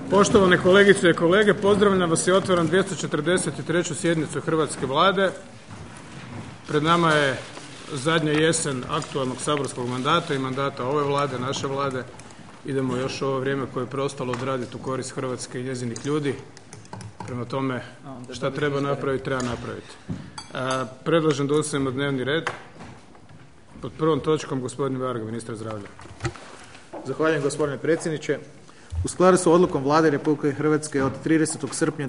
Poštovane kolegice i kolege, pozdravljam vas i otvaram 243. sjednicu Hrvatske vlade. Pred nama je zadnja jesen aktualnog saborskog mandata i mandata ove Vlade, naše Vlade. Idemo još ovo vrijeme koje je preostalo odraditi u korist Hrvatske i njezinih ljudi. Prema tome, šta treba napraviti, treba napraviti. Predlažem da usvojimo dnevni red. Pod prvom točkom gospodin Varga, ministar zdravlja. Zahvaljujem gospodine predsjedniče. U skladu s odlukom Vlade Republike Hrvatske od 30. srpnja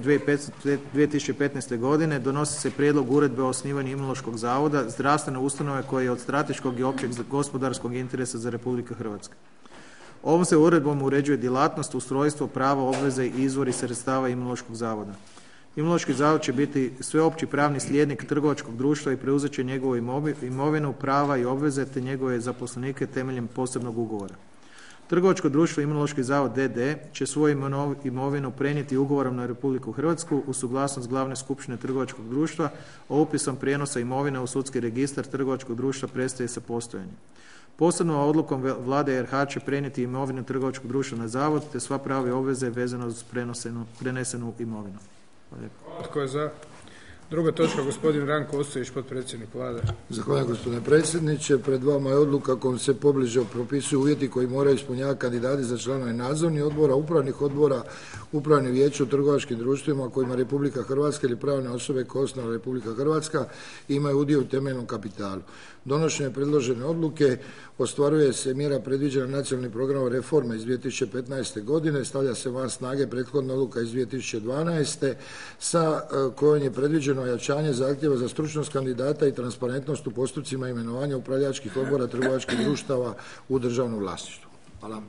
2015. godine donosi se prijedlog uredbe o osnivanju Imunološkog zavoda, zdravstvene ustanove koje je od strateškog i općeg gospodarskog interesa za Republiku Hrvatsku. Ovom se uredbom uređuje djelatnost, ustrojstvo, prava, obveze i izvori sredstava Imunološkog zavoda. Imunološki zavod će biti sveopći pravni slijednik trgovačkog društva i preuzet će njegovu imovinu, prava i obveze te njegove zaposlenike temeljem posebnog ugovora. Trgovačko društvo Imunološki zavod d.d. će svoju imovinu prenijeti ugovorom na Republiku Hrvatsku uz suglasnost glavne skupštine trgovačkog društva, a upisom prijenosa imovine u sudski registar trgovačkog društva prestaje sa postojanjem. Posebno odlukom Vlade RH će prenijeti imovinu trgovačkog društva na zavod te sva prava i obveze vezano uz prenesenu imovinu. Tko je za? Druga točka, gospodin Ranko Ostojić, potpredsjednik Vlade. Zahvaljujem gospodine predsjedniče. Pred vama je odluka kojom se pobliže propisuju uvjeti koji moraju ispunjavati kandidati za članove nadzornih odbora, upravnih odbora, upravnih vijeća u trgovačkim društvima kojima Republika Hrvatska ili pravne osobe koje je osnovala Republika Hrvatska imaju udio u temeljnom kapitalu. Donošenje predložene odluke ostvaruje se mjera predviđena nacionalnim programom reforme iz 2015. godine, stavlja se van snage prethodna odluka iz 2012. sa kojom je predviđeno ojačanje zahtjeva za stručnost kandidata i transparentnost u postupcima imenovanja upravljačkih odbora trgovačkih društava u državnom vlasništvu. Hvala.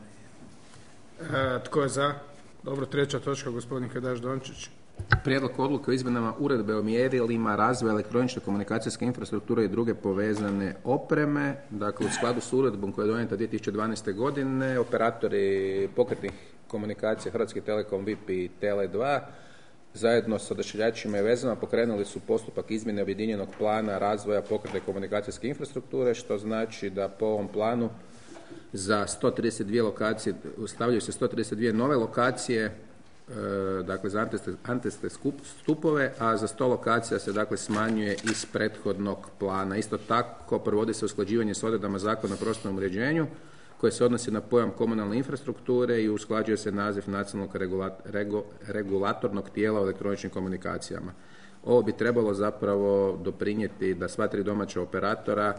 Tko je za? Dobro, treća točka, gospodin Hajdaš Dončić. Prijedlog odluke o izmjenama uredbe o mjerilima razvoja elektroničke komunikacijske infrastrukture i druge povezane opreme. Dakle, u skladu s uredbom koja je donijeta 2012. godine, operatori pokretnih komunikacija Hrvatski Telekom, VIP i Tele2 zajedno sa odašiljačima i vezama pokrenuli su postupak izmjene objedinjenog plana razvoja pokretne komunikacijske infrastrukture, što znači da po ovom planu za 132 lokacije, stavljaju se 132 nove lokacije, dakle za antenske stupove, a za 100 lokacija se dakle smanjuje iz prethodnog plana. Isto tako provodi se usklađivanje s odredbama Zakona o prostornom uređenju koje se odnosi na pojam komunalne infrastrukture i usklađuje se naziv nacionalnog regulatornog tijela u elektroničkim komunikacijama. Ovo bi trebalo zapravo doprinijeti da sva tri domaća operatora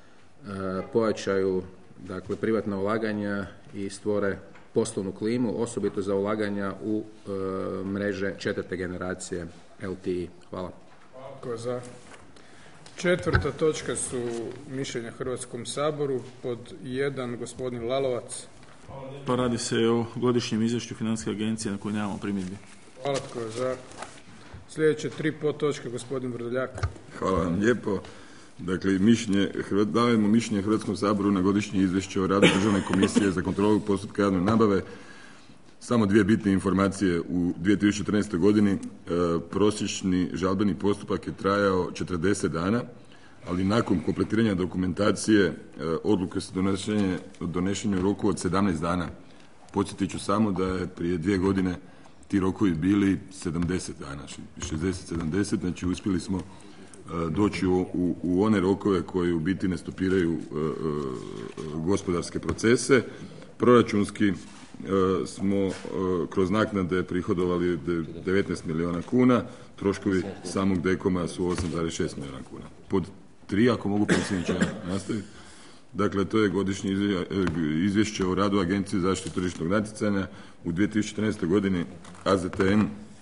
pojačaju dakle privatna ulaganja i stvore poslovnu klimu, osobito za ulaganja u mreže četvrte generacije LTE. Hvala. Tko je za? Četvrta točka su mišljenja Hrvatskom saboru. Pod 1, gospodin Lalovac. Pa radi se o godišnjem izvješću Financijske agencije na koju nemamo primjedbi. Hvala. Tko je za? Sljedeće 3 podtočke, gospodin Vrdoljak. Hvala vam lijepo. Dakle, dajemo mišljenje Hrvatskom saboru na godišnje izvješće o radu Državne komisije za kontrolu postupka javne nabave. Samo dvije bitne informacije. U 2014. godini prosječni žalbeni postupak je trajao 40 dana, ali nakon kompletiranja dokumentacije odluke su donešene u roku od 17 dana. Podsjetit ću samo da je prije 2 godine ti rokovi bili 70 dana, 60-70, znači uspjeli smo doći u one rokove koji u biti ne stopiraju gospodarske procese. Proračunski smo kroz naknade prihodovali 19 milijuna kuna, troškovi samog dekoma su 8,6 milijuna kuna. Pod 3, ako mogu predsjedniče nastaviti, dakle to je godišnje izvješće o radu Agencije za zaštitu tržišnog natjecanja. U 2014. godini AZTN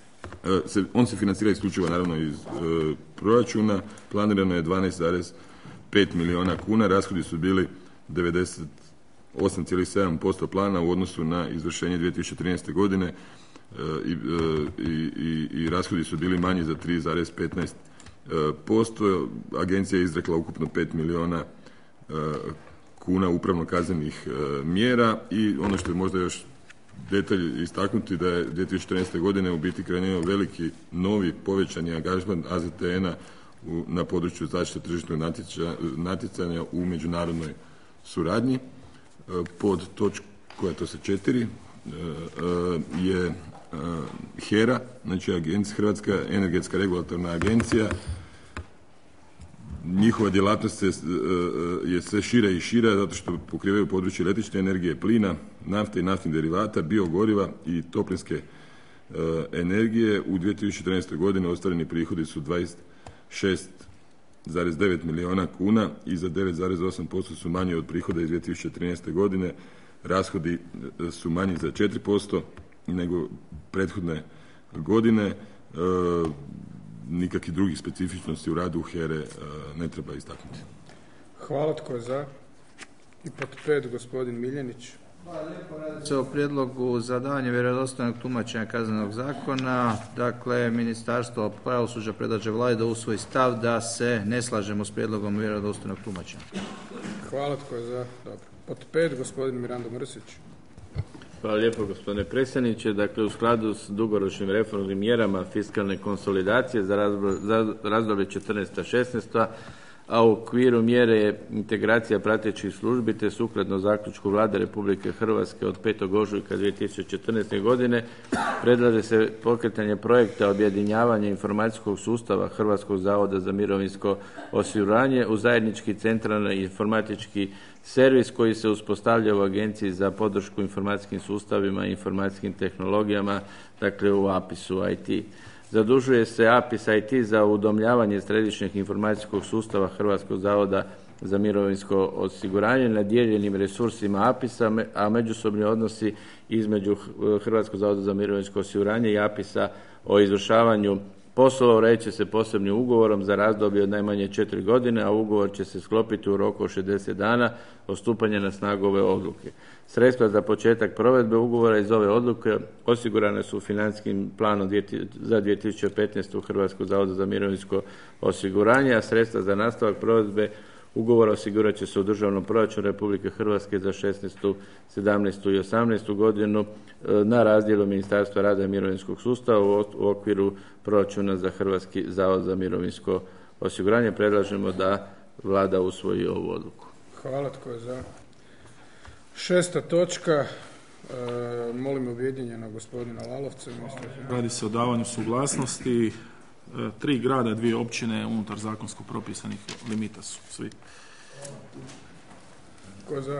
on se financira isključivo naravno iz proračuna, planirano je 12,5 milijuna kuna, rashodi su bili 98,7% plana u odnosu na izvršenje 2013. godine i rashodi su bili manji za 3,15%. Agencija je izrekla ukupno 5 milijuna kuna upravno-kaznenih mjera i ono što je možda još detalj istaknuti da je 2014. godine u biti krenuo veliki novi povećani angažman AZTN-a na području zaštite tržišnog natjecanja u međunarodnoj suradnji. Pod točku, koja je to sa 4, je HERA, znači Hrvatska energetska regulatorna agencija. Njihova djelatnost je sve šira i šira zato što pokrivaju područje električne energije, plina, nafte i naftnih derivata, biogoriva i toplinske energije. U 2014. godini ostvareni prihodi su 26,9 milijuna kuna i za 9,8% su manji od prihoda iz 2013. godine. Rashodi su manji za 4% nego prethodne godine. Nikakvih drugih specifičnosti u radu HERE ne treba istaknuti. Hvala, tko je za? I pod 5, gospodin Miljenić. Hvala lijepo. Radi se o prijedlogu za davanje vjerodostojnog tumačenja kaznenog zakona. Dakle, Ministarstvo pravosuđa predlaže Vladi da usvoji stav da se ne slažemo s prijedlogom vjerodostojnog tumačenja. Hvala, tko je za? Dobro. Pod 5, gospodin Mirando Mrsić. Hvala lijepo, gospodine predsjedniče. Dakle, u skladu s dugoročnim reformnim mjerama fiskalne konsolidacije za razdoblje 14-16, a u okviru mjere integracija pratećih službi te sukladno zaključku Vlade Republike Hrvatske od 5. ožujka 2014. godine predlaže se pokretanje projekta objedinjavanja informacijskog sustava Hrvatskog zavoda za mirovinsko osiguranje u zajednički centralni informatički servis koji se uspostavlja u Agenciji za podršku informacijskim sustavima i informacijskim tehnologijama, dakle u APIS-u IT. Zadužuje se APIS IT za udomljavanje središnjeg informacijskog sustava Hrvatskog zavoda za mirovinsko osiguranje na dijeljenim resursima APIS-a, a međusobni odnosi između Hrvatskog zavoda za mirovinsko osiguranje i APIS-a o izvršavanju poslova uredit će se posebnim ugovorom za razdoblje od najmanje 4 godine, a ugovor će se sklopiti u roku od 60 dana od stupanja na snagu ove odluke. Sredstva za početak provedbe ugovora iz ove odluke osigurane su financijskim planom za 2015. Hrvatskog zavoda za mirovinsko osiguranje, a sredstva za nastavak provedbe ugovora osigurat će se u državnom proračunu Republike Hrvatske za 16., 17. i 18. godinu na razdjelu Ministarstva rada i mirovinskog sustava u okviru proračuna za Hrvatski zavod za mirovinsko osiguranje. Predlažemo da Vlada usvoji ovu odluku. Hvala, tko je za? 6. točka, molim objedinjeno gospodina Lalovca. Radi se o davanju suglasnosti. 3 grada, 2 općine unutar zakonsko propisanih limita su svi. Tko je za?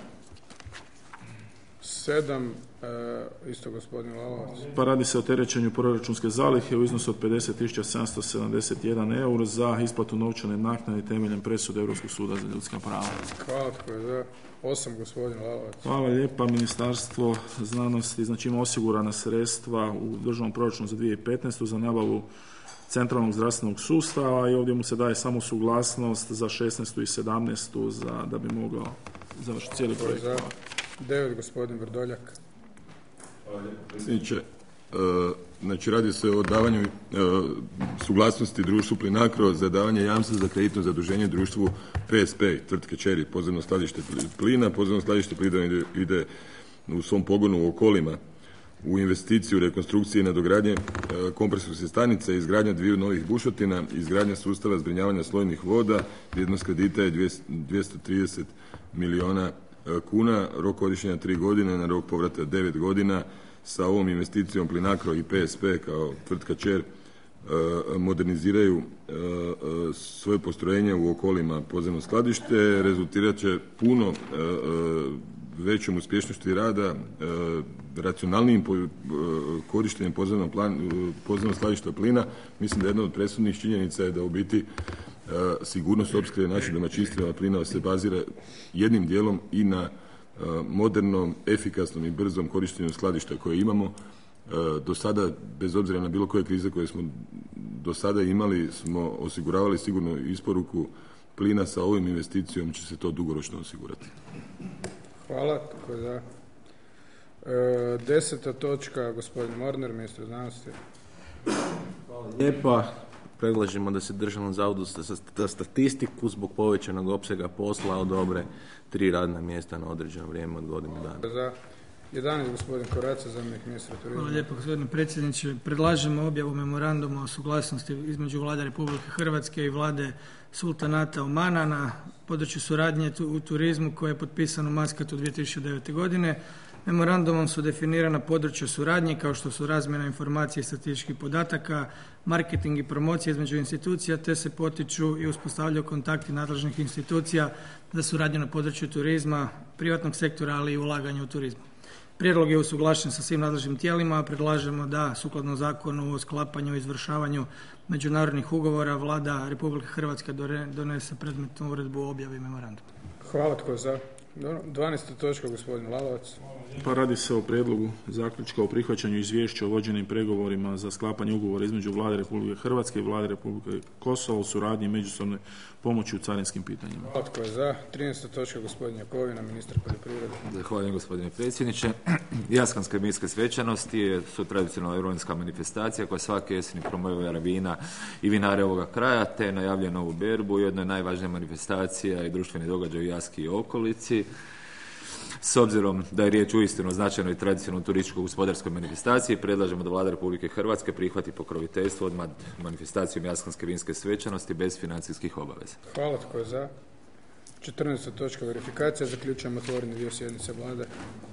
7, isto gospodin Lalovac. Pa radi se o terećenju proračunske zalihe u iznosu od 50.771 euro za isplatu novčane naknade temeljem presude Europskog suda za ljudska prava. Hvala, tko je za? 8, gospodin Lalovac. Hvala lijepa. Ministarstvo znanosti, znači ima osigurana sredstva u državnom proračunu za 2015. za nabavu centralnog zdravstvenog sustava i ovdje mu se daje samo suglasnost za 16. i 17. da bi mogao završiti cijeli projekt. 9, gospodin Vrdoljak. Hvala lijepo, predsjedniče. Znači radi se o davanju suglasnosti društvu Plinacro za davanje jamstva za kreditno zaduženje društvu PSP, tvrtke Čeri, podzemno skladište plina. Podzemno skladište plina ide u svom pogonu u Okolima u investiciju, rekonstrukcije i nadogradnje kompresorske stanice, izgradnja 2 novih bušotina, izgradnja sustava zbrinjavanja slojnih voda. Vrijednost kredita je 230 milijuna kuna, rok korištenja 3 godine, na rok povrata 9 godina. Sa ovom investicijom Plinacro i PSP kao tvrtka Čer moderniziraju svoje postrojenje u Okolima podzemno skladište, rezultirat će puno većom uspješnosti rada, racionalnijim korištenjem podzemnog skladišta plina. Mislim da jedna od presudnih činjenica je da u biti sigurnost opskrbe našim domaćinstvima plina se bazira jednim dijelom i na modernom, efikasnom i brzom korištenju skladišta koje imamo. Do sada, bez obzira na bilo koje krize koje smo do sada imali, smo osiguravali sigurno isporuku plina. Sa ovim investicijom će se to dugoročno osigurati. Hvala. Tako da 10. točka, gospodin Mornar, ministar znanosti. Hvala lijepa. Predlažemo da se Državnom zavodu za statistiku zbog povećanog opsega posla odobre 3 radna mjesta na određeno vrijeme od godinu dana. Za 11, gospodin Koraca, zamjenik ministra turizma. Hvala lijepo, gospodine predsjedniče. Predlažemo objavu memoranduma o suglasnosti između Vlade Republike Hrvatske i Vlade Sultanata Omana na području suradnje u turizmu koje je potpisano u Maskatu 2009. godine. Memorandumom su definirana područja suradnje kao što su razmjena informacija i statističkih podataka, marketing i promocija između institucija, te se potiču i uspostavljaju kontakti nadležnih institucija za suradnju na području turizma, privatnog sektora, ali i ulaganja u turizmu. Prijedlog je usuglašen sa svim nadležnim tijelima, a predlažemo da sukladno Zakonu o sklapanju i izvršavanju međunarodnih ugovora Vlada Republike Hrvatske donese predmetnu uredbu o objavi memoranduma. Hvala, tko je za? 12. točka, gospodin Lalovac. Pa radi se o prijedlogu zaključka o prihvaćanju izvješća o vođenim pregovorima za sklapanje ugovora između Vlade Republike Hrvatske i Vlade Republike Kosovo o suradnji i međusobnoj pomoći u carinskim pitanjima. Hvala, tko je za? 13. točka, gospodin Jakovina, ministar poljoprivrede. Zahvaljujem, gospodine predsjedniče. Jaskanske mitske svečanosti su tradicionalna rumunjska manifestacija koja svake jeseni promovira vina i vinare ovoga kraja, te najavljuje novu berbu. Ujedno je najvažnija manifestacija i društveni događaj u Jaski i okolici. S obzirom da je riječ uistinu o značajnoj tradicionalnoj turističko-gospodarskoj manifestaciji, predlažemo da Vlada Republike Hrvatske prihvati pokroviteljstvo od manifestacijom Jaskanske vinske svečanosti bez financijskih obaveza. Hvala, tko je za? 14. točka, verifikacija. Zaključujemo otvoreni dio sjednice Vlade.